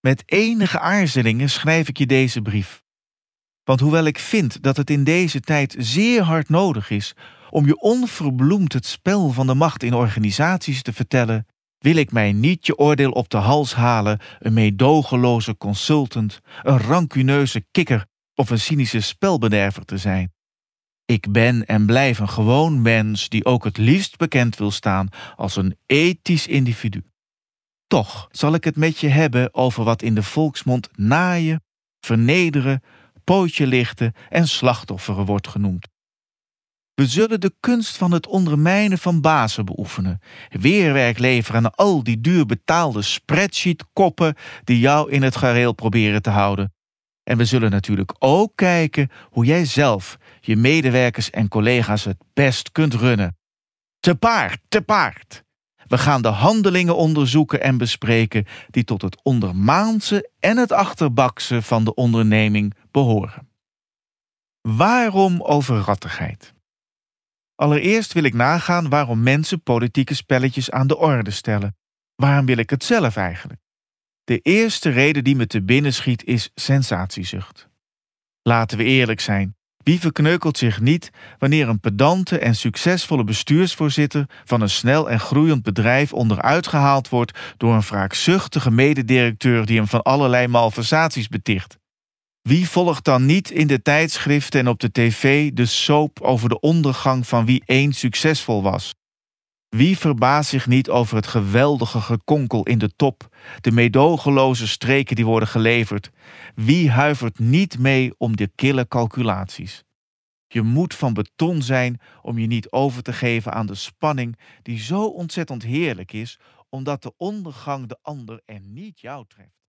Met enige aarzelingen schrijf ik je deze brief. Want hoewel ik vind dat het in deze tijd zeer hard nodig is om je onverbloemd het spel van de macht in organisaties te vertellen, wil ik mij niet je oordeel op de hals halen een meedogenloze consultant, een rancuneuze kikker of een cynische spelbederver te zijn. Ik ben en blijf een gewoon mens die ook het liefst bekend wil staan als een ethisch individu. Toch zal ik het met je hebben over wat in de volksmond naaien, vernederen, pootje lichten en slachtofferen wordt genoemd. We zullen de kunst van het ondermijnen van bazen beoefenen, weerwerk leveren aan al die duur betaalde spreadsheet-koppen die jou in het gareel proberen te houden. En we zullen natuurlijk ook kijken hoe jij zelf je medewerkers en collega's het best kunt runnen. Te paard, te paard! We gaan de handelingen onderzoeken en bespreken die tot het ondermaanse en het achterbakse van de onderneming behoren. Waarom overrattigheid? Allereerst wil ik nagaan waarom mensen politieke spelletjes aan de orde stellen. Waarom wil ik het zelf eigenlijk? De eerste reden die me te binnen schiet is sensatiezucht. Laten we eerlijk zijn. Wie verkneukelt zich niet wanneer een pedante en succesvolle bestuursvoorzitter van een snel en groeiend bedrijf onderuit gehaald wordt door een wraakzuchtige mededirecteur die hem van allerlei malversaties beticht? Wie volgt dan niet in de tijdschriften en op de tv de soap over de ondergang van wie eens succesvol was? Wie verbaast zich niet over het geweldige gekonkel in de top, de meedogenloze streken die worden geleverd? Wie huivert niet mee om de kille calculaties? Je moet van beton zijn om je niet over te geven aan de spanning die zo ontzettend heerlijk is, omdat de ondergang de ander en niet jou treft.